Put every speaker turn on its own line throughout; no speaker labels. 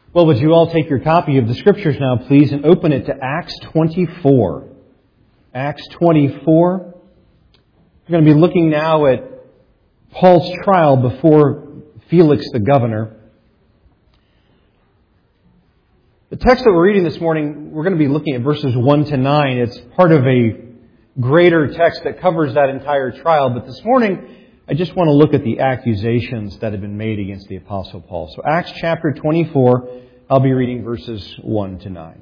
Well, would you all take your copy of the Scriptures now, please, and open it to Acts 24. Acts 24. We're going to be looking now at Paul's trial before Felix the governor. The text that we're reading this morning, we're going to be looking at verses 1 to 9. It's part of a greater text that covers that entire trial. But this morning, I just want to look at the accusations that have been made against the Apostle Paul. So Acts chapter 24, I'll be reading verses 1 to 9.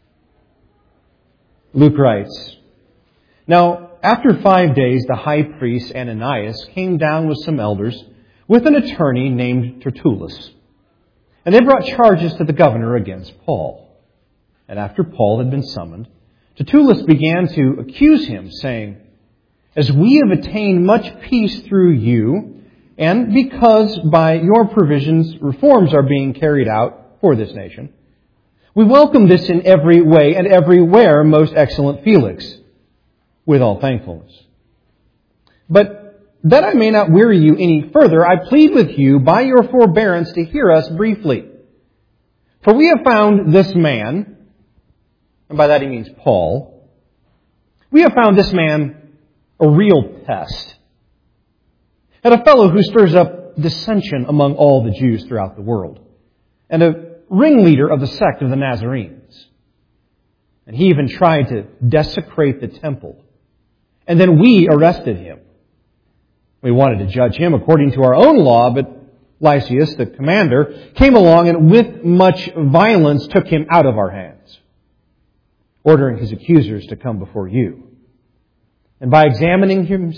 Luke writes, "Now, after 5 days, the high priest Ananias came down with some elders, with an attorney named Tertullus. And they brought charges to the governor against Paul. And after Paul had been summoned, Tertullus began to accuse him, saying, 'As we have attained much peace through you, and because by your provisions reforms are being carried out for this nation, we welcome this in every way and everywhere, most excellent Felix, with all thankfulness. But that I may not weary you any further, I plead with you by your forbearance to hear us briefly. For we have found this man,'" and by that he means Paul, "we have found this man a real pest, and a fellow who stirs up dissension among all the Jews throughout the world, and a ringleader of the sect of the Nazarenes. And he even tried to desecrate the temple. And then we arrested him. We wanted to judge him according to our own law, but Lysias, the commander, came along and with much violence took him out of our hands, ordering his accusers to come before you. And by examining him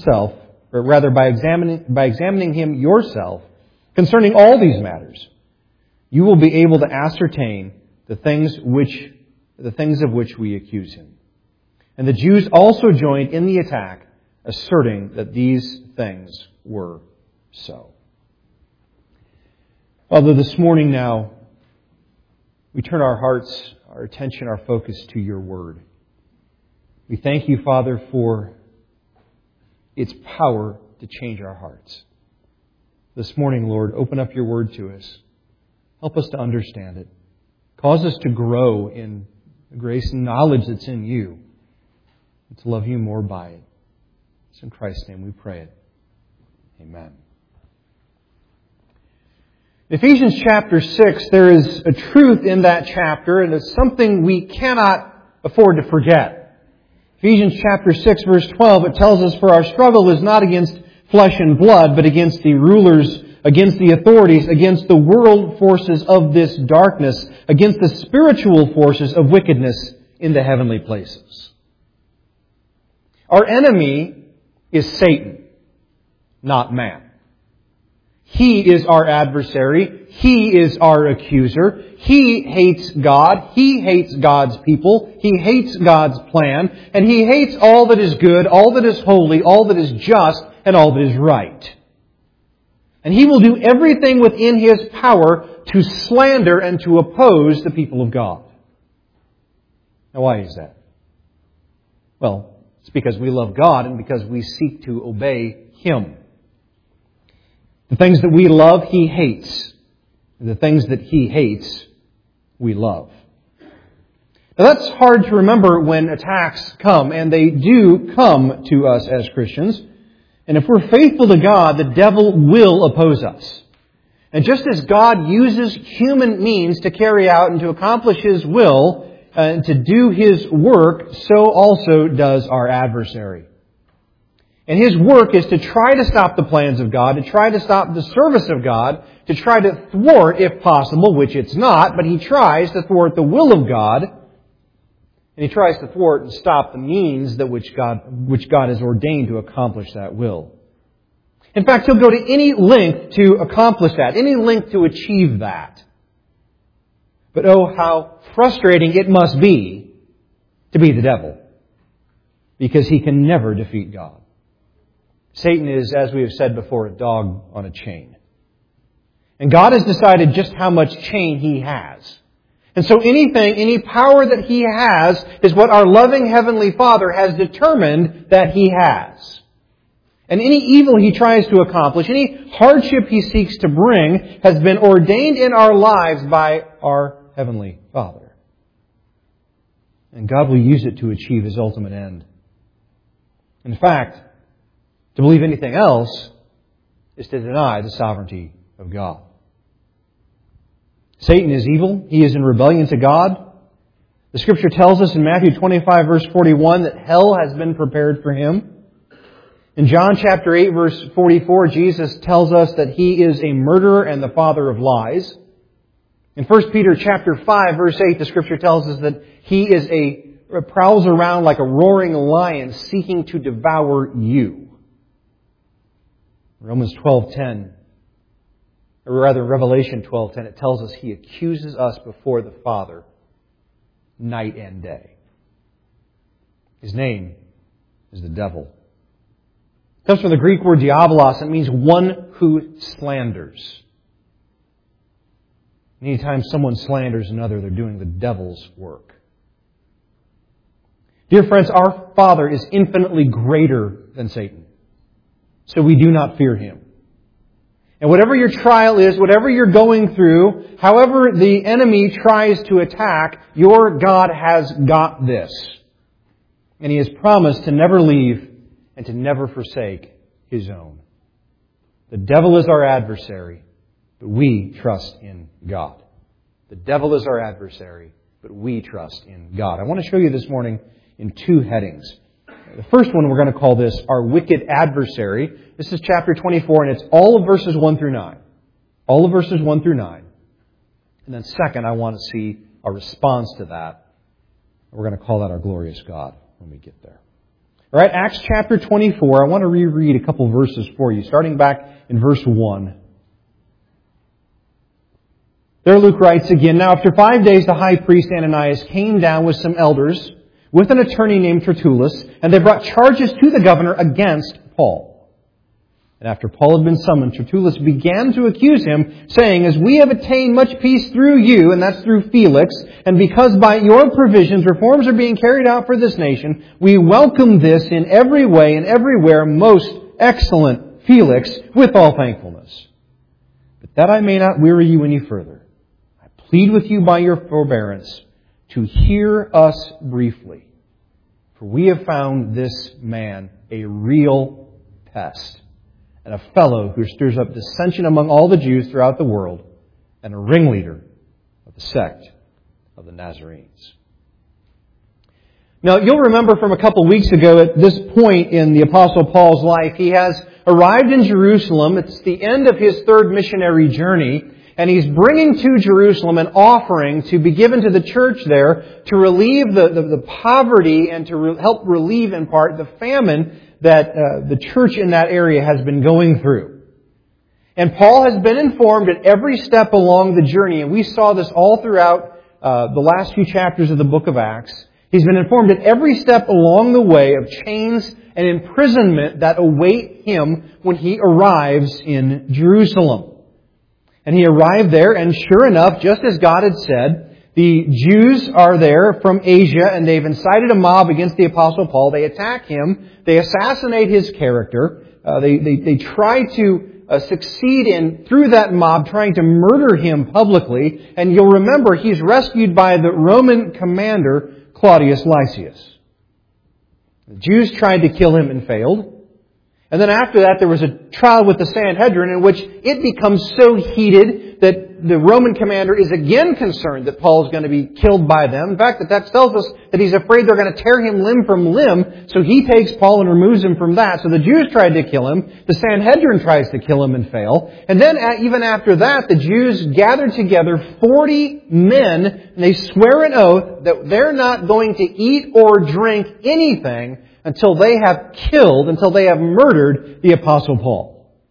yourself concerning all these matters, you will be able to ascertain the things of which we accuse him. And the Jews also joined in the attack, asserting that these things were so." Father, this morning now, we turn our hearts, our attention, our focus to your word. We thank you, Father, for its power to change our hearts. This morning, Lord, open up your word to us. Help us to understand it. Cause us to grow in the grace and knowledge that's in you, and to love you more by it. It's in Christ's name we pray it. Amen. In Ephesians chapter 6, there is a truth in that chapter, and it's something we cannot afford to forget. Ephesians chapter 6, verse 12, it tells us, "For our struggle is not against flesh and blood, but against the rulers, against the authorities, against the world forces of this darkness, against the spiritual forces of wickedness in the heavenly places." Our enemy is Satan, not man. He is our adversary. He is our accuser. He hates God. He hates God's people. He hates God's plan. And he hates all that is good, all that is holy, all that is just, and all that is right. And he will do everything within his power to slander and to oppose the people of God. Now, why is that? Well, it's because we love God and because we seek to obey him. The things that we love, he hates. And the things that he hates, we love. Now, that's hard to remember when attacks come, and they do come to us as Christians. And if we're faithful to God, the devil will oppose us. And just as God uses human means to carry out and to accomplish his will, and to do his work, so also does our adversary. And his work is to try to stop the plans of God, to try to stop the service of God, to try to thwart, if possible, which it's not, but he tries to thwart the will of God, and he tries to thwart and stop the means that which God has ordained to accomplish that will. In fact, he'll go to any length to accomplish that, any length to achieve that. But oh, how frustrating it must be to be the devil, because he can never defeat God. Satan is, as we have said before, a dog on a chain. And God has decided just how much chain he has. And so any power that he has is what our loving Heavenly Father has determined that he has. And any evil he tries to accomplish, any hardship he seeks to bring, has been ordained in our lives by our Heavenly Father. And God will use it to achieve His ultimate end. In fact, to believe anything else is to deny the sovereignty of God. Satan is evil. He is in rebellion to God. The Scripture tells us in Matthew 25, verse 41, that hell has been prepared for him. In John chapter 8, verse 44, Jesus tells us that he is a murderer and the father of lies. In 1 Peter chapter 5, verse 8, the Scripture tells us that he prowls around like a roaring lion seeking to devour you. Romans 12:10, or rather Revelation 12:10, it tells us he accuses us before the Father night and day. His name is the devil. It comes from the Greek word diabolos. It means one who slanders. Anytime someone slanders another, they're doing the devil's work. Dear friends, our Father is infinitely greater than Satan. So we do not fear him. And whatever your trial is, whatever you're going through, however the enemy tries to attack, your God has got this. And He has promised to never leave and to never forsake His own. The devil is our adversary, but we trust in God. The devil is our adversary, but we trust in God. I want to show you this morning in two headings. The first one we're going to call this our wicked adversary. This is chapter 24, and it's all of verses 1 through 9. All of verses 1 through 9. And then second, I want to see a response to that. We're going to call that our glorious God when we get there. All right, Acts chapter 24. I want to reread a couple verses for you, starting back in verse 1. There Luke writes again, "Now after 5 days the high priest Ananias came down with some elders, with an attorney named Tertullus, and they brought charges to the governor against Paul. And after Paul had been summoned, Tertullus began to accuse him, saying, 'As we have attained much peace through you,'" and that's through Felix, "'and because by your provisions reforms are being carried out for this nation, we welcome this in every way and everywhere, most excellent Felix, with all thankfulness. But that I may not weary you any further, I plead with you by your forbearance to hear us briefly. For we have found this man a real pest, and a fellow who stirs up dissension among all the Jews throughout the world, and a ringleader of the sect of the Nazarenes.'" Now, you'll remember from a couple weeks ago, at this point in the Apostle Paul's life, he has arrived in Jerusalem. It's the end of his third missionary journey, and he's bringing to Jerusalem an offering to be given to the church there to relieve the poverty and to help relieve, in part, the famine that the church in that area has been going through. And Paul has been informed at every step along the journey, and we saw this all throughout the last few chapters of the book of Acts. He's been informed at every step along the way of chains and imprisonment that await him when he arrives in Jerusalem. And he arrived there, and sure enough, just as God had said, the Jews are there from Asia, and they've incited a mob against the Apostle Paul. They attack him. They assassinate his character. They try to succeed in, through that mob, trying to murder him publicly. And you'll remember, he's rescued by the Roman commander, Claudius Lysias. The Jews tried to kill him and failed. And then after that, there was a trial with the Sanhedrin in which it becomes so heated that the Roman commander is again concerned that Paul is going to be killed by them. In fact, the text tells us that he's afraid they're going to tear him limb from limb, so he takes Paul and removes him from that. So the Jews tried to kill him. The Sanhedrin tries to kill him and fail. And then even after that, the Jews gather together 40 men, and they swear an oath that they're not going to eat or drink anything until they have murdered the Apostle Paul.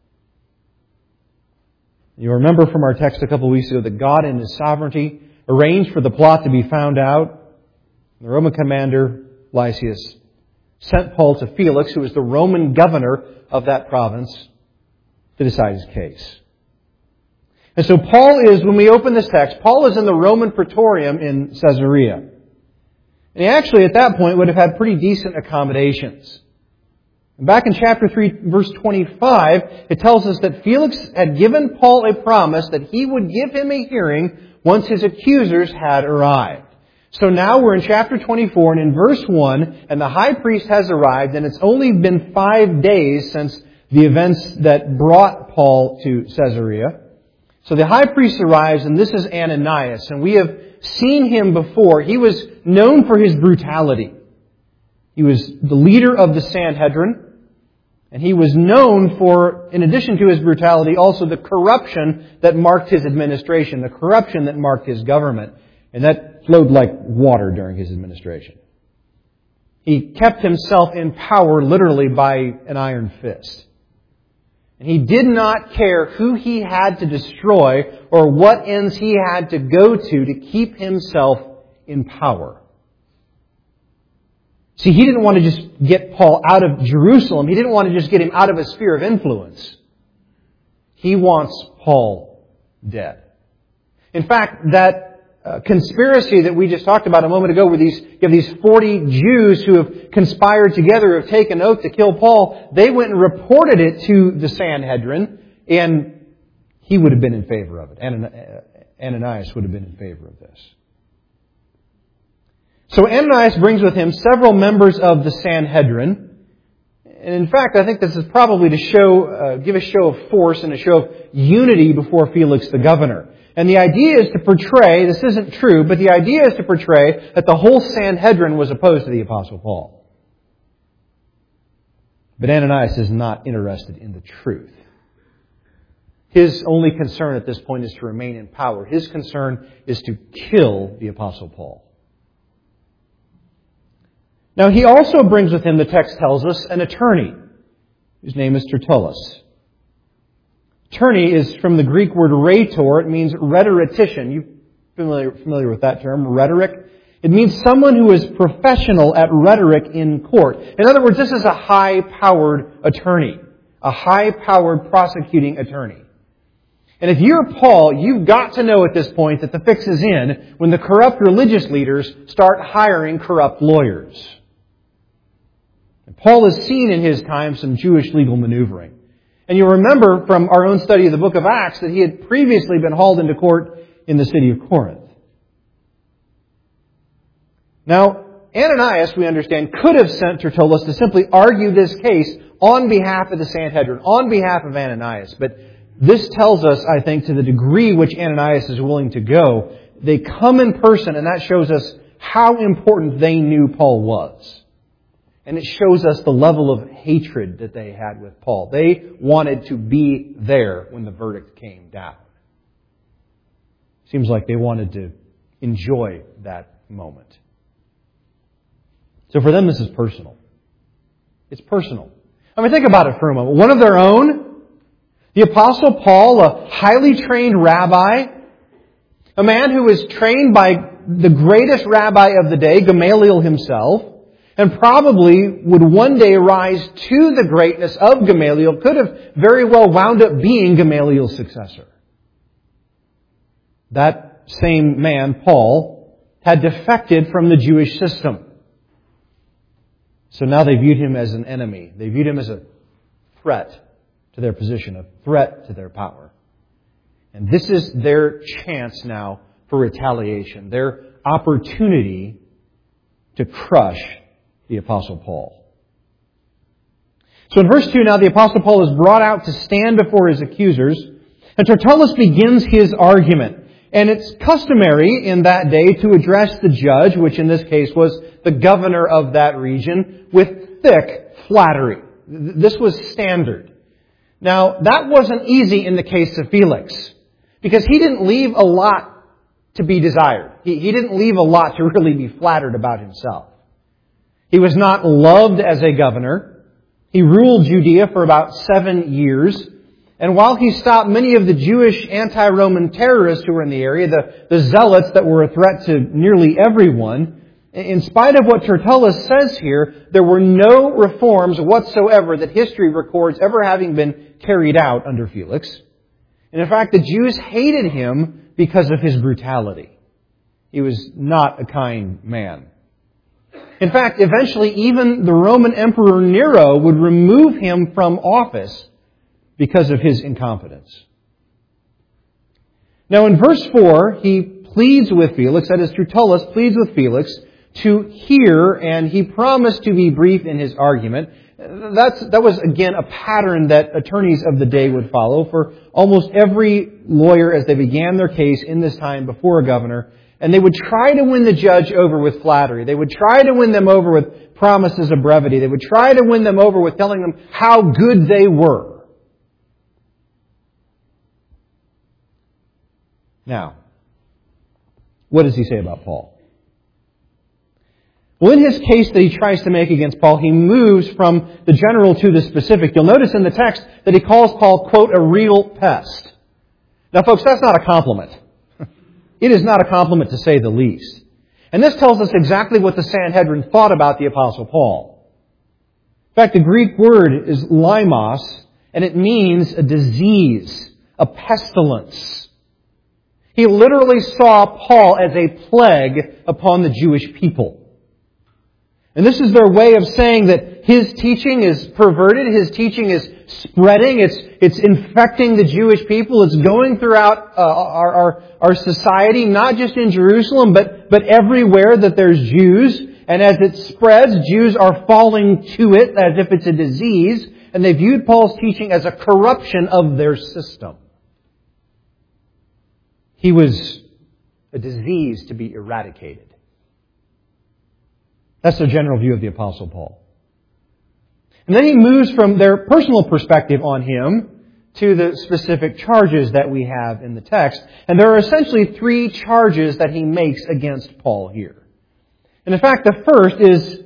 You remember from our text a couple of weeks ago that God in His sovereignty arranged for the plot to be found out. The Roman commander, Lysias, sent Paul to Felix, who was the Roman governor of that province, to decide his case. And so Paul is, when we open this text, Paul is in the Roman Praetorium in Caesarea. And he actually, at that point, would have had pretty decent accommodations. And back in chapter 3, verse 25, it tells us that Felix had given Paul a promise that he would give him a hearing once his accusers had arrived. So now we're in chapter 24 and in verse 1, and the high priest has arrived, and it's only been 5 days since the events that brought Paul to Caesarea. So the high priest arrives, and this is Ananias, and we have seen him before. He was known for his brutality. He was the leader of the Sanhedrin, and he was known for, in addition to his brutality, also the corruption that marked his administration, the corruption that marked his government. And that flowed like water during his administration. He kept himself in power literally by an iron fist. And he did not care who he had to destroy or what ends he had to go to keep himself in power. See, he didn't want to just get Paul out of Jerusalem. He didn't want to just get him out of his sphere of influence. He wants Paul dead. In fact, that conspiracy that we just talked about a moment ago, where you have these 40 Jews who have conspired together, who have taken oath to kill Paul, they went and reported it to the Sanhedrin, and he would have been in favor of it. Ananias would have been in favor of this. So Ananias brings with him several members of the Sanhedrin. And in fact, I think this is probably to give a show of force and a show of unity before Felix the governor. And the idea is to portray, this isn't true, but the idea is to portray that the whole Sanhedrin was opposed to the Apostle Paul. But Ananias is not interested in the truth. His only concern at this point is to remain in power. His concern is to kill the Apostle Paul. Now, he also brings with him, the text tells us, an attorney, whose name is Tertullus. Attorney is from the Greek word rhetor. It means rhetorician. You're familiar with that term, rhetoric? It means someone who is professional at rhetoric in court. In other words, this is a high-powered attorney, a high-powered prosecuting attorney. And if you're Paul, you've got to know at this point that the fix is in when the corrupt religious leaders start hiring corrupt lawyers. And Paul has seen in his time some Jewish legal maneuvering. And you'll remember from our own study of the book of Acts that he had previously been hauled into court in the city of Corinth. Now, Ananias, we understand, could have sent Tertullus to simply argue this case on behalf of the Sanhedrin, on behalf of Ananias. But this tells us, I think, to the degree which Ananias is willing to go, they come in person, and that shows us how important they knew Paul was. And it shows us the level of hatred that they had with Paul. They wanted to be there when the verdict came down. Seems like they wanted to enjoy that moment. So for them, this is personal. It's personal. I mean, think about it for a moment. One of their own, the Apostle Paul, a highly trained rabbi, a man who was trained by the greatest rabbi of the day, Gamaliel himself, and probably would one day rise to the greatness of Gamaliel, could have very well wound up being Gamaliel's successor. That same man, Paul, had defected from the Jewish system. So now they viewed him as an enemy. They viewed him as a threat to their position, a threat to their power. And this is their chance now for retaliation, their opportunity to crush the Apostle Paul. So in verse 2 now, the Apostle Paul is brought out to stand before his accusers, and Tertullus begins his argument. And it's customary in that day to address the judge, which in this case was the governor of that region, with thick flattery. This was standard. Now, that wasn't easy in the case of Felix, because he didn't leave a lot to be desired. He didn't leave a lot to really be flattered about himself. He was not loved as a governor. He ruled Judea for about 7 years. And while he stopped many of the Jewish anti-Roman terrorists who were in the area, the zealots that were a threat to nearly everyone, in spite of what Tertullus says here, there were no reforms whatsoever that history records ever having been carried out under Felix. And in fact, the Jews hated him because of his brutality. He was not a kind man. In fact, eventually even the Roman Emperor Nero would remove him from office because of his incompetence. Now in verse 4, he pleads with Felix, that is, Tertullus pleads with Felix to hear, and he promised to be brief in his argument. That was, again, a pattern that attorneys of the day would follow for almost every lawyer as they began their case in this time before a governor. And they would try to win the judge over with flattery. They would try to win them over with promises of brevity. They would try to win them over with telling them how good they were. Now, what does he say about Paul? Well, in his case that he tries to make against Paul, he moves from the general to the specific. You'll notice in the text that he calls Paul, quote, a real pest. Now, folks, that's not a compliment. It is not a compliment to say the least. And this tells us exactly what the Sanhedrin thought about the Apostle Paul. In fact, the Greek word is limos, and it means a disease, a pestilence. He literally saw Paul as a plague upon the Jewish people. And this is their way of saying that his teaching is perverted, his teaching is spreading, it's infecting the Jewish people, it's going throughout our society, not just in Jerusalem, but everywhere that there's Jews. And as it spreads, Jews are falling to it as if it's a disease, and they viewed Paul's teaching as a corruption of their system. He was a disease to be eradicated. That's their general view of the Apostle Paul. And then he moves from their personal perspective on him to the specific charges that we have in the text. And there are essentially three charges that he makes against Paul here. And in fact, the first is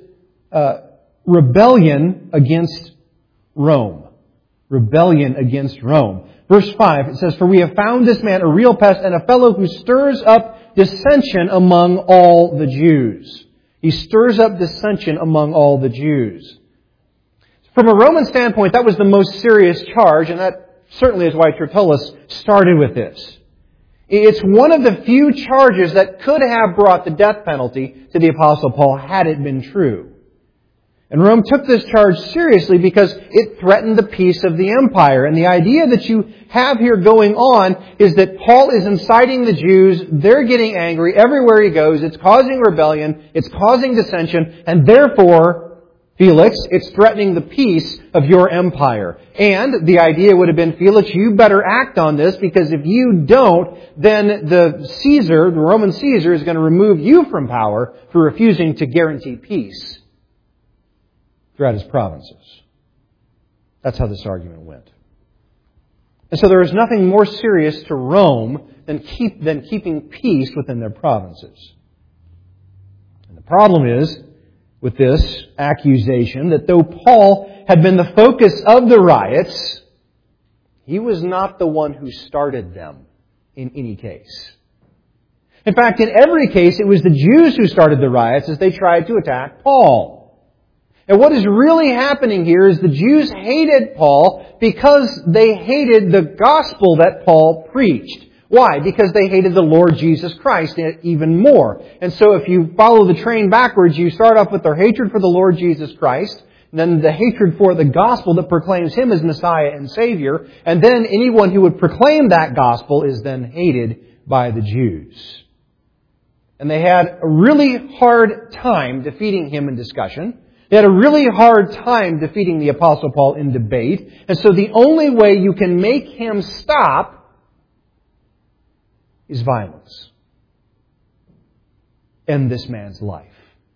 rebellion against Rome. Rebellion against Rome. Verse 5, it says, "For we have found this man a real pest and a fellow who stirs up dissension among all the Jews." He stirs up dissension among all the Jews. From a Roman standpoint, that was the most serious charge, and that certainly is why Tertullus started with this. It's one of the few charges that could have brought the death penalty to the Apostle Paul had it been true. And Rome took this charge seriously because it threatened the peace of the empire. And the idea that you have here going on is that Paul is inciting the Jews. They're getting angry everywhere he goes. It's causing rebellion. It's causing dissension. And therefore, Felix, it's threatening the peace of your empire. And the idea would have been, Felix, you better act on this, because if you don't, then the Roman Caesar, is going to remove you from power for refusing to guarantee peace throughout his provinces. That's how this argument went. And so there is nothing more serious to Rome than keeping peace within their provinces. And the problem is, with this accusation, that though Paul had been the focus of the riots, he was not the one who started them in any case. In fact, in every case, it was the Jews who started the riots as they tried to attack Paul. And what is really happening here is the Jews hated Paul because they hated the gospel that Paul preached. Why? Because they hated the Lord Jesus Christ even more. And so if you follow the train backwards, you start off with their hatred for the Lord Jesus Christ, then the hatred for the gospel that proclaims Him as Messiah and Savior, and then anyone who would proclaim that gospel is then hated by the Jews. And they had a really hard time defeating him in discussion. They had a really hard time defeating the Apostle Paul in debate. And so the only way you can make him stop is violence. End this man's life.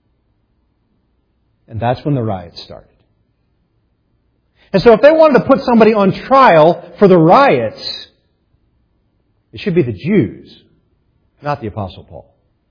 And that's when the riots started. And so if they wanted to put somebody on trial for the riots, it should be the Jews, not the Apostle Paul.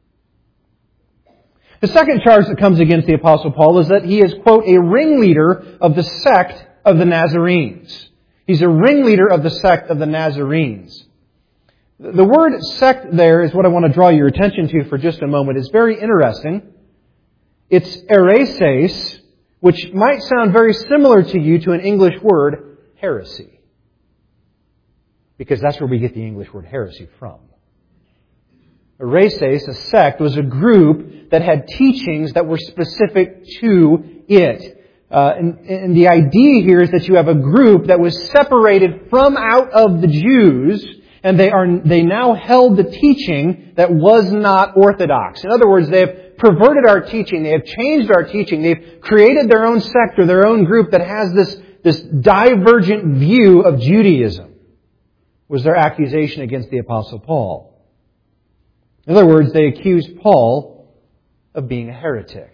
The second charge that comes against the Apostle Paul is that he is, quote, a ringleader of the sect of the Nazarenes. He's a ringleader of the sect of the Nazarenes. The word sect there is what I want to draw your attention to for just a moment. It's very interesting. It's ereses, which might sound very similar to you to an English word, heresy. Because that's where we get the English word heresy from. A rheses, a sect, was a group that had teachings that were specific to it. And the idea here is that you have a group that was separated from out of the Jews, and they now held the teaching that was not orthodox. In other words, they have perverted our teaching, they have changed our teaching, they've created their own sect or their own group that has this divergent view of Judaism, was their accusation against the Apostle Paul. In other words, they accused Paul of being a heretic.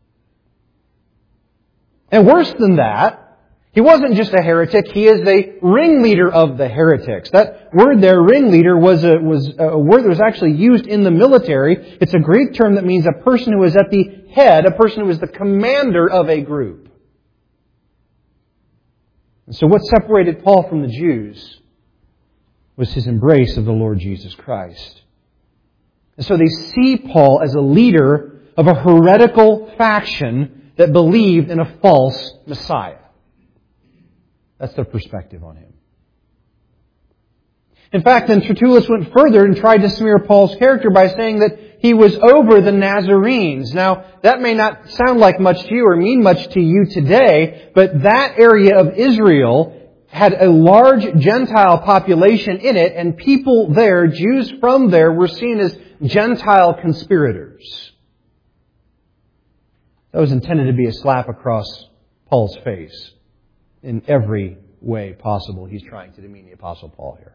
And worse than that, he wasn't just a heretic, he is the ringleader of the heretics. That word there, ringleader, was a word that was actually used in the military. It's a Greek term that means a person who is at the head, a person who is the commander of a group. And so what separated Paul from the Jews was his embrace of the Lord Jesus Christ. And so they see Paul as a leader of a heretical faction that believed in a false Messiah. That's their perspective on him. In fact, then Tertullus went further and tried to smear Paul's character by saying that he was over the Nazarenes. Now, that may not sound like much to you or mean much to you today, but that area of Israel had a large Gentile population in it, and people there, Jews from there, were seen as Gentile conspirators. That was intended to be a slap across Paul's face in every way possible. He's trying to demean the Apostle Paul here.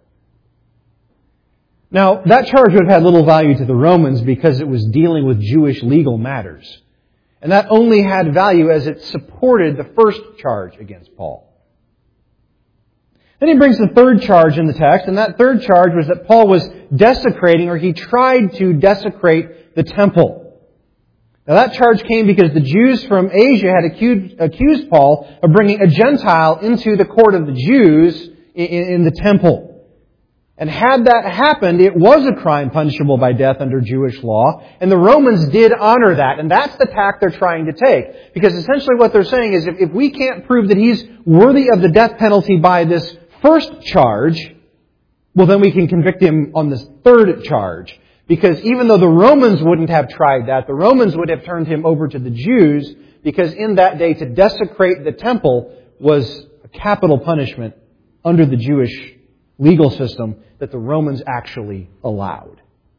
Now, that charge would have had little value to the Romans because it was dealing with Jewish legal matters. And that only had value as it supported the first charge against Paul. Then he brings the third charge in the text, and that third charge was that Paul was desecrating, or he tried to desecrate, the temple. Now that charge came because the Jews from Asia had accused Paul of bringing a Gentile into the court of the Jews in the temple. And had that happened, it was a crime punishable by death under Jewish law, and the Romans did honor that, and that's the tack they're trying to take. Because essentially what they're saying is if we can't prove that he's worthy of the death penalty by this first charge, well then we can convict him on this third charge. Because even though the Romans wouldn't have tried that, the Romans would have turned him over to the Jews, because in that day to desecrate the temple was a capital punishment under the Jewish legal system that the Romans actually allowed.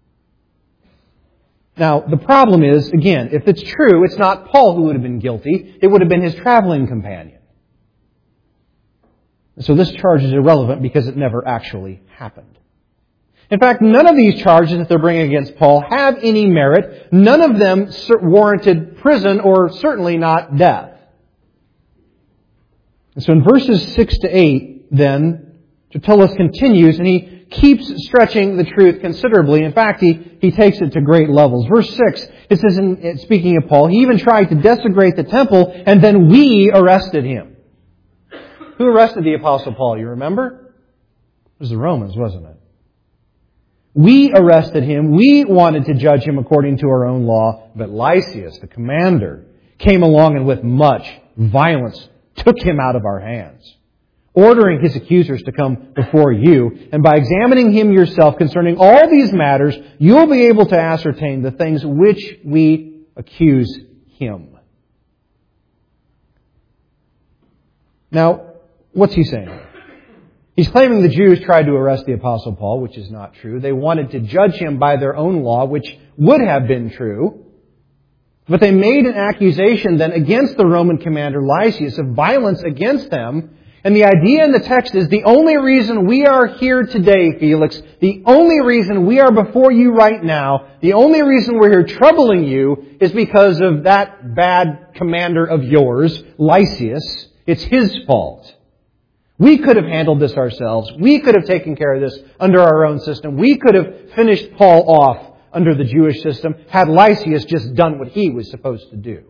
Now, the problem is, again, if it's true, it's not Paul who would have been guilty, it would have been his traveling companion. So this charge is irrelevant because it never actually happened. In fact, none of these charges that they're bringing against Paul have any merit. None of them warranted prison or certainly not death. And so in verses 6 to 8, then, Tertullus continues and he keeps stretching the truth considerably. In fact, he takes it to great levels. Verse 6, it says, speaking of Paul, he even tried to desecrate the temple and then we arrested him. Who arrested the Apostle Paul, you remember? It was the Romans, wasn't it? We arrested him. We wanted to judge him according to our own law. But Lysias, the commander, came along and with much violence took him out of our hands, ordering his accusers to come before you. And by examining him yourself concerning all these matters, you'll be able to ascertain the things which we accuse him. Now, what's he saying? He's claiming the Jews tried to arrest the Apostle Paul, which is not true. They wanted to judge him by their own law, which would have been true. But they made an accusation then against the Roman commander Lysias of violence against them. And the idea in the text is the only reason we are here today, Felix, the only reason we are before you right now, the only reason we're here troubling you is because of that bad commander of yours, Lysias. It's his fault. We could have handled this ourselves. We could have taken care of this under our own system. We could have finished Paul off under the Jewish system had Lysias just done what he was supposed to do.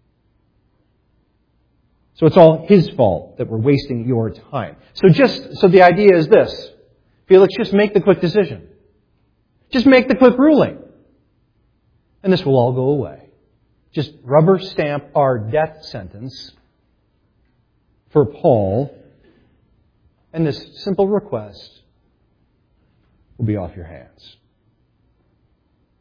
So it's all his fault that we're wasting your time. So the idea is this. Felix, just make the quick decision. Just make the quick ruling. And this will all go away. Just rubber stamp our death sentence for Paul, and this simple request will be off your hands.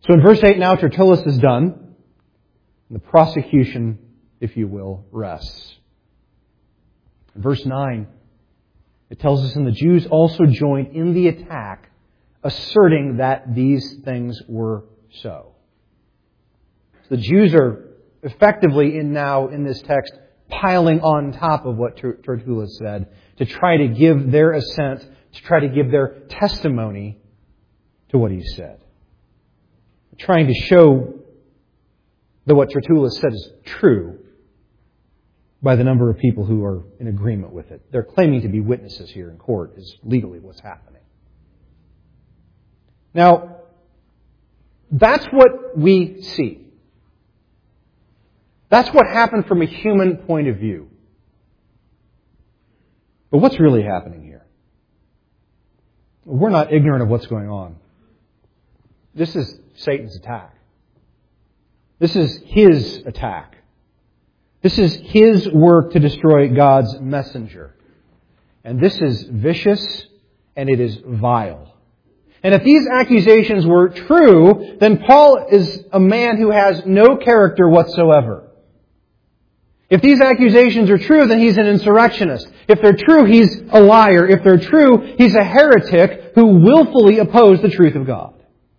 So in verse 8 now, Tertullus is done. And the prosecution, if you will, rests. In verse 9, it tells us, and the Jews also joined in the attack, asserting that these things were so. So the Jews are effectively in this text piling on top of what Tertullus said to try to give their assent, to try to give their testimony to what he said. Trying to show that what Tertullus said is true by the number of people who are in agreement with it. They're claiming to be witnesses here in court is legally what's happening. Now, that's what we see. That's what happened from a human point of view. But what's really happening here? We're not ignorant of what's going on. This is Satan's attack. This is his attack. This is his work to destroy God's messenger. And this is vicious and it is vile. And if these accusations were true, then Paul is a man who has no character whatsoever. If these accusations are true, then he's an insurrectionist. If they're true, he's a liar. If they're true, he's a heretic who willfully opposed the truth of God.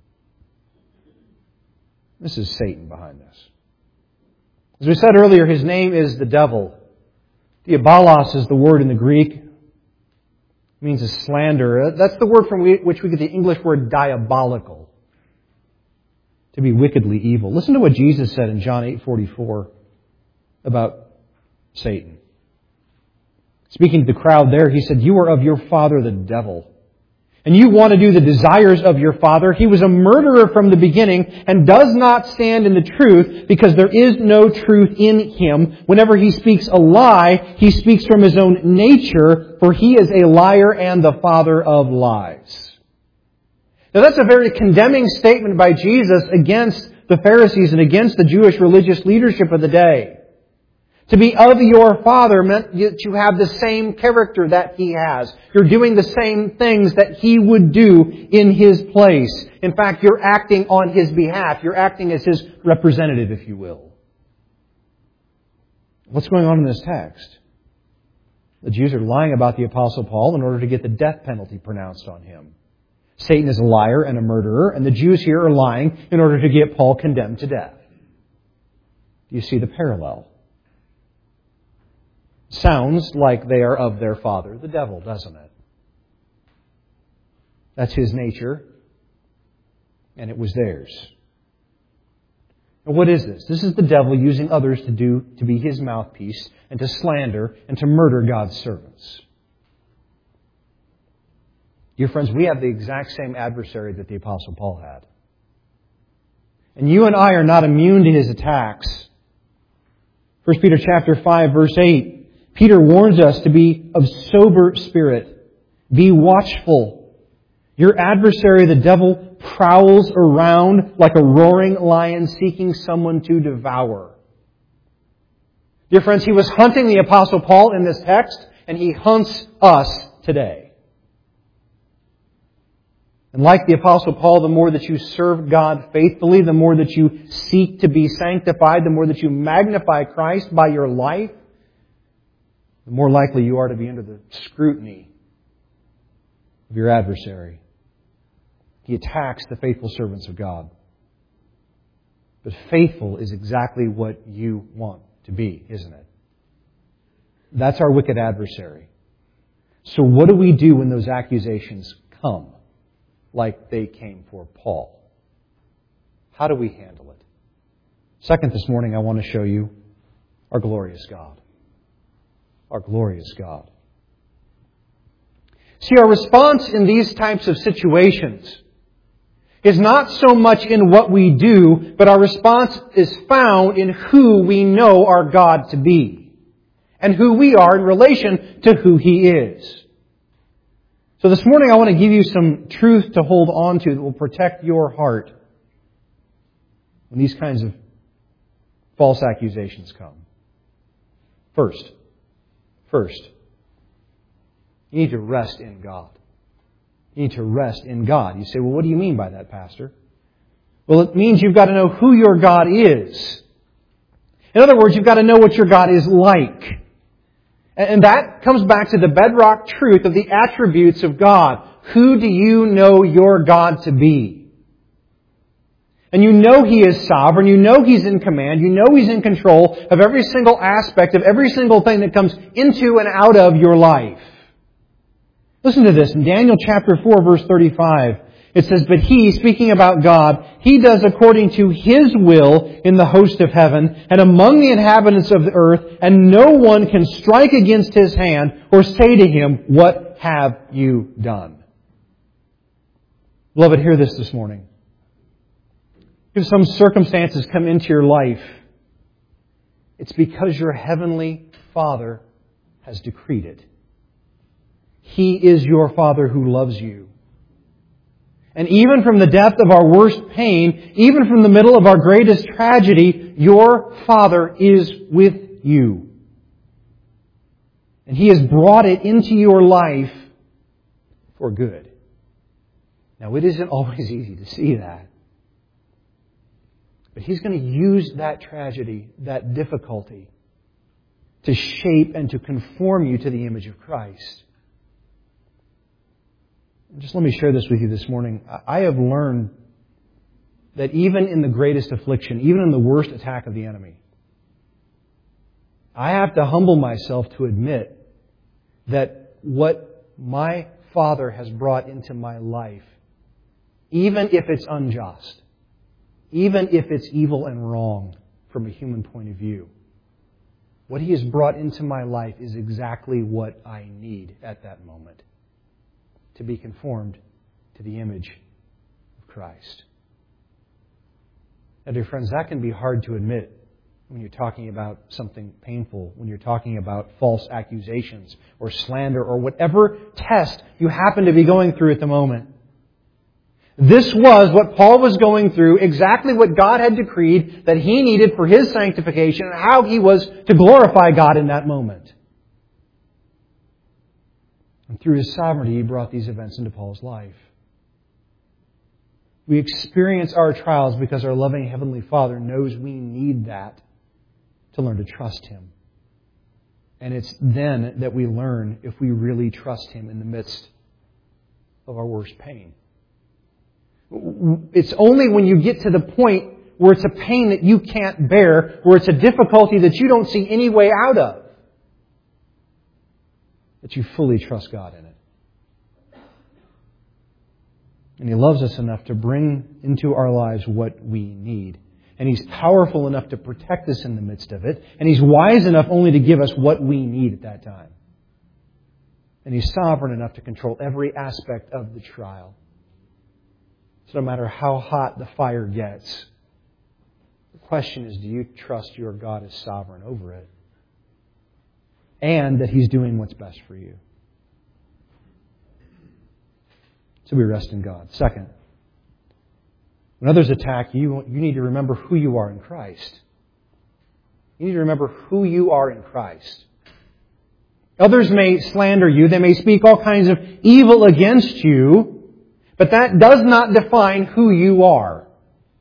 This is Satan behind this. As we said earlier, his name is the devil. Diabolos is the word in the Greek. It means a slander. That's the word from which we get the English word diabolical. To be wickedly evil. Listen to what Jesus said in John 8:44 about Satan. Speaking to the crowd there, he said, "You are of your father the devil, and you want to do the desires of your father. He was a murderer from the beginning and does not stand in the truth because there is no truth in him. Whenever he speaks a lie, he speaks from his own nature, for he is a liar and the father of lies." Now that's a very condemning statement by Jesus against the Pharisees and against the Jewish religious leadership of the day. To be of your father meant that you have the same character that he has. You're doing the same things that he would do in his place. In fact, you're acting on his behalf. You're acting as his representative, if you will. What's going on in this text? The Jews are lying about the Apostle Paul in order to get the death penalty pronounced on him. Satan is a liar and a murderer, and the Jews here are lying in order to get Paul condemned to death. Do you see the parallel? Sounds like they are of their father, the devil, doesn't it? That's his nature, and it was theirs. And what is this? This is the devil using others to be his mouthpiece and to slander and to murder God's servants. Dear friends, we have the exact same adversary that the Apostle Paul had. And you and I are not immune to his attacks. 1 Peter chapter 5, verse 8. Peter warns us to be of sober spirit. Be watchful. Your adversary, the devil, prowls around like a roaring lion seeking someone to devour. Dear friends, he was hunting the Apostle Paul in this text, and he hunts us today. And like the Apostle Paul, the more that you serve God faithfully, the more that you seek to be sanctified, the more that you magnify Christ by your life, the more likely you are to be under the scrutiny of your adversary. He attacks the faithful servants of God. But faithful is exactly what you want to be, isn't it? That's our wicked adversary. So what do we do when those accusations come, like they came for Paul? How do we handle it? Second, this morning I want to show you our glorious God. Our glorious God. See, our response in these types of situations is not so much in what we do, but our response is found in who we know our God to be and who we are in relation to who He is. So this morning I want to give you some truth to hold on to that will protect your heart when these kinds of false accusations come. First, you need to rest in God. You need to rest in God. You say, well, what do you mean by that, Pastor? Well, it means you've got to know who your God is. In other words, you've got to know what your God is like. And that comes back to the bedrock truth of the attributes of God. Who do you know your God to be? And you know He is sovereign. You know He's in command. You know He's in control of every single aspect of every single thing that comes into and out of your life. Listen to this. In Daniel chapter 4, verse 35, it says, "But He," speaking about God, "He does according to His will in the host of heaven and among the inhabitants of the earth, and no one can strike against His hand or say to Him, 'What have you done?'" Beloved, hear this morning. If some circumstances come into your life, it's because your heavenly Father has decreed it. He is your Father who loves you. And even from the depth of our worst pain, even from the middle of our greatest tragedy, your Father is with you. And He has brought it into your life for good. Now, it isn't always easy to see that. But He's going to use that tragedy, that difficulty, to shape and to conform you to the image of Christ. Just let me share this with you this morning. I have learned that even in the greatest affliction, even in the worst attack of the enemy, I have to humble myself to admit that what my Father has brought into my life, even if it's unjust, even if it's evil and wrong from a human point of view, what He has brought into my life is exactly what I need at that moment to be conformed to the image of Christ. Now, dear friends, that can be hard to admit when you're talking about something painful, when you're talking about false accusations or slander or whatever test you happen to be going through at the moment. This was what Paul was going through, exactly what God had decreed that he needed for his sanctification and how he was to glorify God in that moment. And through His sovereignty, He brought these events into Paul's life. We experience our trials because our loving Heavenly Father knows we need that to learn to trust Him. And it's then that we learn if we really trust Him in the midst of our worst pain. It's only when you get to the point where it's a pain that you can't bear, where it's a difficulty that you don't see any way out of, that you fully trust God in it. And He loves us enough to bring into our lives what we need. And He's powerful enough to protect us in the midst of it. And He's wise enough only to give us what we need at that time. And He's sovereign enough to control every aspect of the trial. So no matter how hot the fire gets, the question is, do you trust your God is sovereign over it? And that He's doing what's best for you. So we rest in God. Second, when others attack you, you need to remember who you are in Christ. You need to remember who you are in Christ. Others may slander you. They may speak all kinds of evil against you. But that does not define who you are.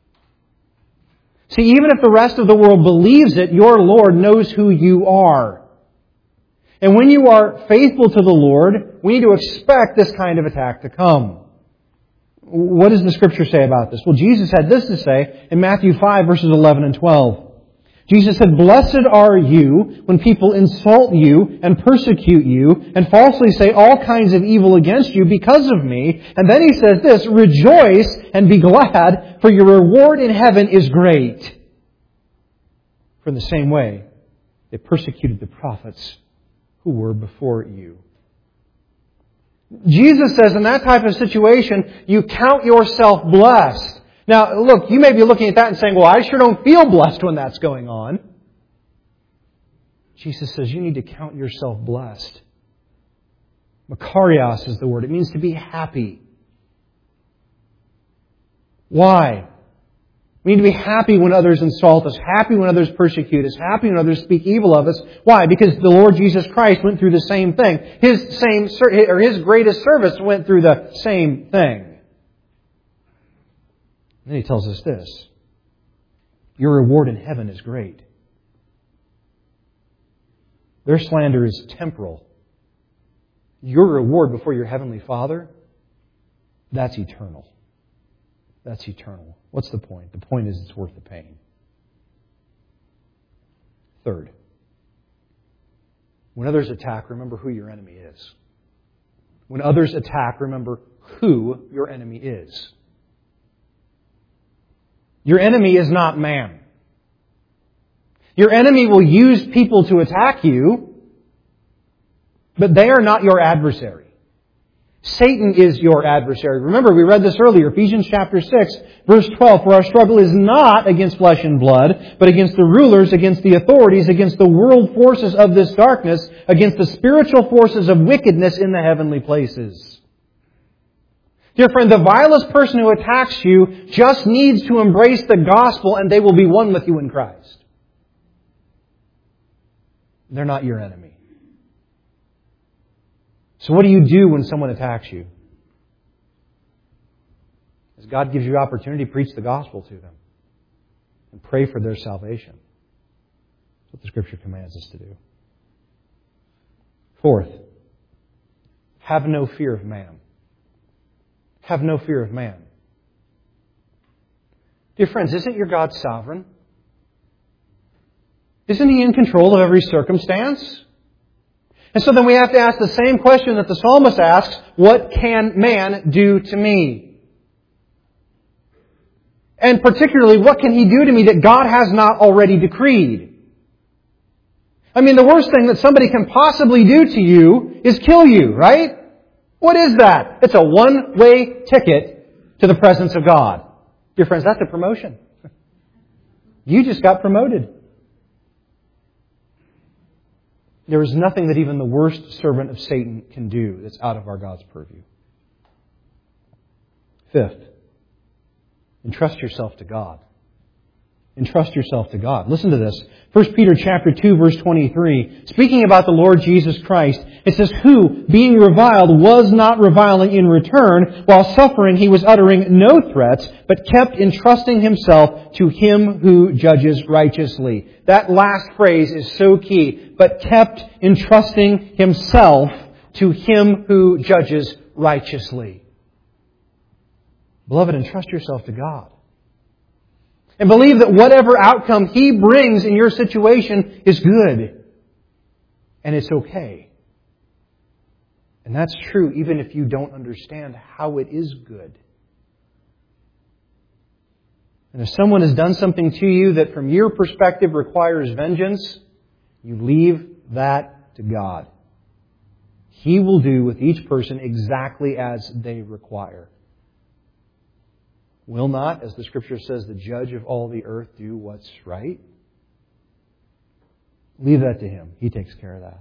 See, even if the rest of the world believes it, your Lord knows who you are. And when you are faithful to the Lord, we need to expect this kind of attack to come. What does the Scripture say about this? Well, Jesus had this to say in Matthew 5, verses 11 and 12. Jesus said, "Blessed are you when people insult you and persecute you and falsely say all kinds of evil against you because of me." And then He says this, "Rejoice and be glad, for your reward in heaven is great. For in the same way, they persecuted the prophets who were before you." Jesus says in that type of situation, you count yourself blessed. Now, look, you may be looking at that and saying, well, I sure don't feel blessed when that's going on. Jesus says you need to count yourself blessed. Makarios is the word. It means to be happy. Why? We need to be happy when others insult us, happy when others persecute us, happy when others speak evil of us. Why? Because the Lord Jesus Christ went through the same thing. His greatest service went through the same thing. And then he tells us this: your reward in heaven is great. Their slander is temporal. Your reward before your heavenly Father, that's eternal. That's eternal. What's the point? The point is it's worth the pain. Third, when others attack, remember who your enemy is. When others attack, remember who your enemy is. Your enemy is not man. Your enemy will use people to attack you, but they are not your adversary. Satan is your adversary. Remember, we read this earlier, Ephesians chapter 6, verse 12, for our struggle is not against flesh and blood, but against the rulers, against the authorities, against the world forces of this darkness, against the spiritual forces of wickedness in the heavenly places. Dear friend, the vilest person who attacks you just needs to embrace the gospel and they will be one with you in Christ. They're not your enemy. So what do you do when someone attacks you? As God gives you opportunity, preach the gospel to them and pray for their salvation. That's what the Scripture commands us to do. Fourth, have no fear of man. Have no fear of man. Dear friends, isn't your God sovereign? Isn't He in control of every circumstance? And so then we have to ask the same question that the psalmist asks, what can man do to me? And particularly, what can he do to me that God has not already decreed? I mean, the worst thing that somebody can possibly do to you is kill you, right? What is that? It's a one-way ticket to the presence of God. Dear friends, that's a promotion. You just got promoted. There is nothing that even the worst servant of Satan can do that's out of our God's purview. Fifth, entrust yourself to God. Entrust yourself to God. Listen to this. 1 Peter chapter 2, verse 23. Speaking about the Lord Jesus Christ, it says, who, being reviled, was not reviling in return. While suffering, he was uttering no threats, but kept entrusting himself to Him who judges righteously. That last phrase is so key. But kept entrusting himself to Him who judges righteously. Beloved, entrust yourself to God. And believe that whatever outcome He brings in your situation is good. And it's okay. And that's true even if you don't understand how it is good. And if someone has done something to you that from your perspective requires vengeance, you leave that to God. He will do with each person exactly as they require. Will not, as the Scripture says, the judge of all the earth do what's right? Leave that to Him. He takes care of that.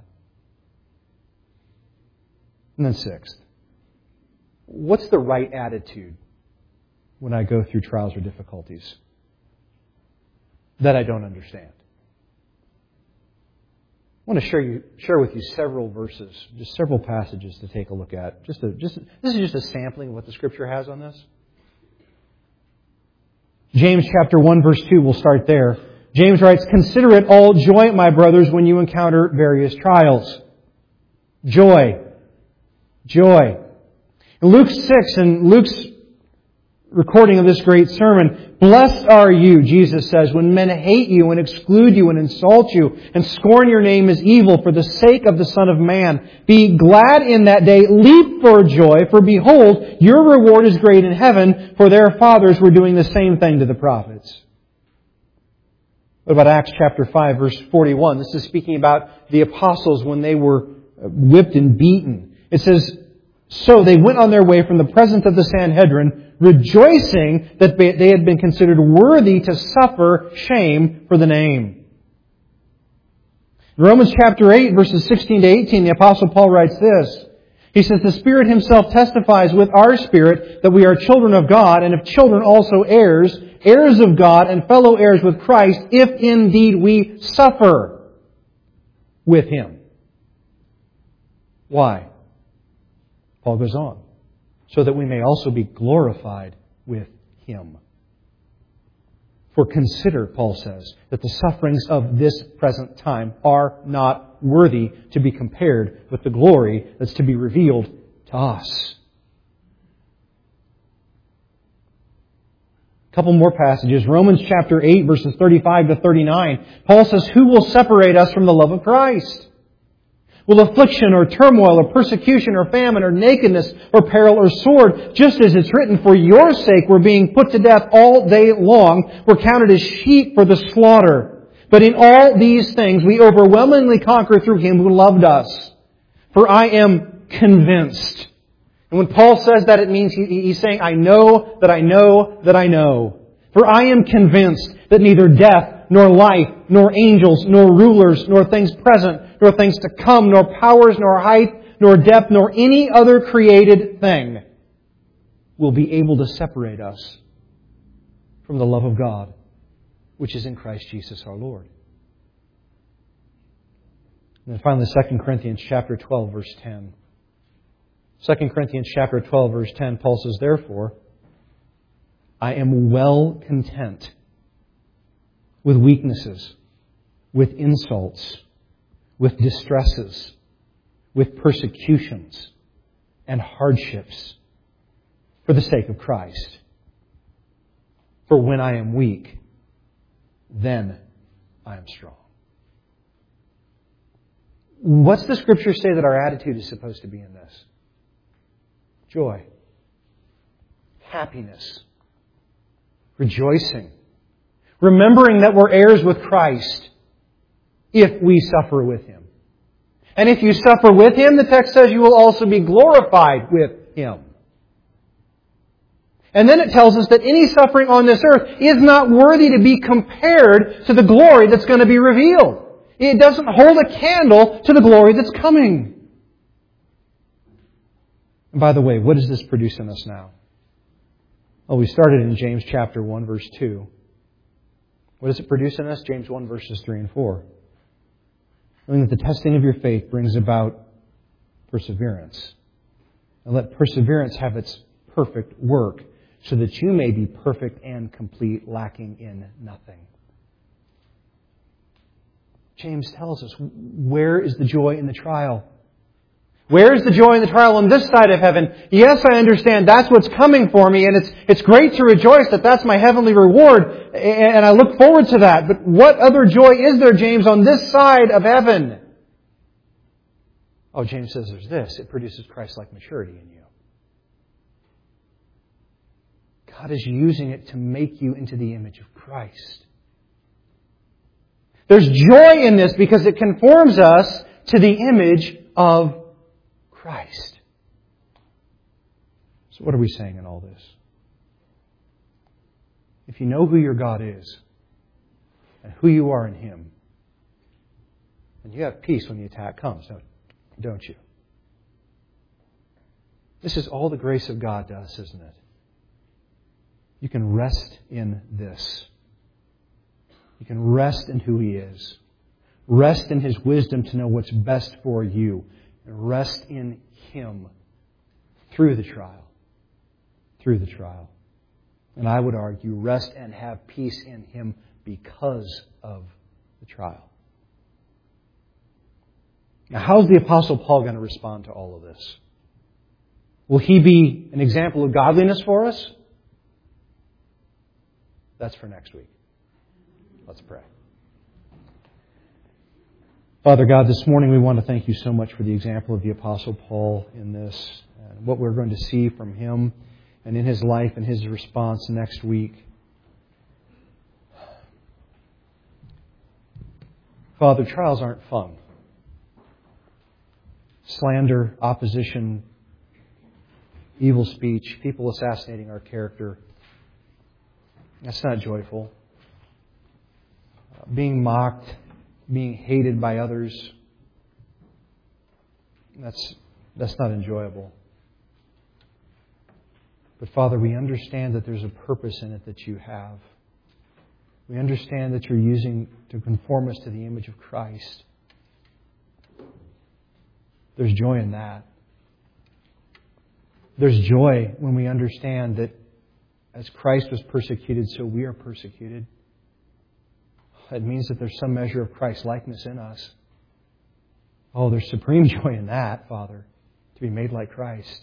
And then sixth, what's the right attitude when I go through trials or difficulties that I don't understand? I want to share with you several verses, just several passages to take a look at. This is just a sampling of what the Scripture has on this. James chapter 1 verse 2, we'll start there. James writes, consider it all joy, my brothers, when you encounter various trials. Joy. Joy. In Luke 6, in Luke's recording of this great sermon, blessed are you, Jesus says, when men hate you and exclude you and insult you and scorn your name as evil for the sake of the Son of Man. Be glad in that day, leap for joy, for behold, your reward is great in heaven, for their fathers were doing the same thing to the prophets. What about Acts chapter 5, verse 41? This is speaking about the apostles when they were whipped and beaten. It says, so they went on their way from the presence of the Sanhedrin, rejoicing that they had been considered worthy to suffer shame for the name. In Romans chapter 8, verses 16 to 18, the Apostle Paul writes this. He says, the Spirit Himself testifies with our spirit that we are children of God, and if children also heirs, heirs of God and fellow heirs with Christ, if indeed we suffer with Him. Why? Paul goes on. So that we may also be glorified with Him. For consider, Paul says, that the sufferings of this present time are not worthy to be compared with the glory that's to be revealed to us. A couple more passages. Romans chapter 8, verses 35 to 39. Paul says, "Who will separate us from the love of Christ? Will affliction or turmoil or persecution or famine or nakedness or peril or sword, just as it's written, for your sake we're being put to death all day long. We're counted as sheep for the slaughter. But in all these things we overwhelmingly conquer through Him who loved us. For I am convinced." And when Paul says that, it means he's saying, I know that I know that I know. "For I am convinced that neither death, nor life, nor angels, nor rulers, nor things present, nor things to come, nor powers, nor height, nor depth, nor any other created thing will be able to separate us from the love of God, which is in Christ Jesus our Lord." And then finally, 2 Corinthians chapter 12, verse 10. 2 Corinthians chapter 12, verse 10, Paul says, "Therefore, I am well content with weaknesses, with insults, with distresses, with persecutions and hardships for the sake of Christ. For when I am weak, then I am strong." What's the Scripture say that our attitude is supposed to be in this? Joy, happiness, rejoicing, remembering that we're heirs with Christ if we suffer with Him. And if you suffer with Him, the text says you will also be glorified with Him. And then it tells us that any suffering on this earth is not worthy to be compared to the glory that's going to be revealed. It doesn't hold a candle to the glory that's coming. And by the way, what does this produce in us now? Well, we started in James chapter 1, verse 2. What does it produce in us? James 1, verses 3 and 4. Knowing that the testing of your faith brings about perseverance. And let perseverance have its perfect work, so that you may be perfect and complete, lacking in nothing. James tells us, where is the joy in the trial? Where is the joy in the trial on this side of heaven? Yes, I understand that's what's coming for me, and it's great to rejoice that that's my heavenly reward, and I look forward to that. But what other joy is there, James, on this side of heaven? Oh, James says there's this. It produces Christ-like maturity in you. God is using it to make you into the image of Christ. There's joy in this because it conforms us to the image of Christ. So what are we saying in all this? If you know who your God is and who you are in Him, then you have peace when the attack comes, don't you? This is all the grace of God to us, isn't it? You can rest in this. You can rest in who He is. Rest in His wisdom to know what's best for you. And rest in Him through the trial. Through the trial. And I would argue, rest and have peace in Him because of the trial. Now, how is the Apostle Paul going to respond to all of this? Will he be an example of godliness for us? That's for next week. Let's pray. Father God, this morning we want to thank You so much for the example of the Apostle Paul in this, and what we're going to see from him and in his life and his response next week. Father, trials aren't fun. Slander, opposition, evil speech, people assassinating our character. That's not joyful. Being mocked, being hated by others, that's not enjoyable. But Father, we understand that there's a purpose in it that You have. We understand that You're using to conform us to the image of Christ. There's joy in that. There's joy when we understand that as Christ was persecuted, so we are persecuted. It means that there's some measure of Christ-likeness in us. Oh, there's supreme joy in that, Father, to be made like Christ.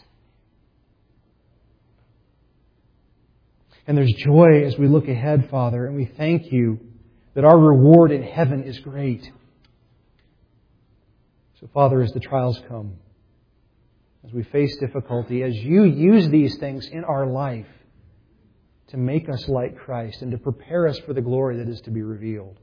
And there's joy as we look ahead, Father, and we thank You that our reward in heaven is great. So, Father, as the trials come, as we face difficulty, as You use these things in our life to make us like Christ and to prepare us for the glory that is to be revealed,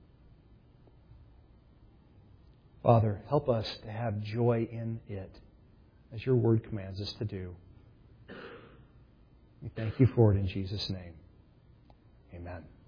Father, help us to have joy in it, as Your Word commands us to do. We thank You for it in Jesus' name. Amen.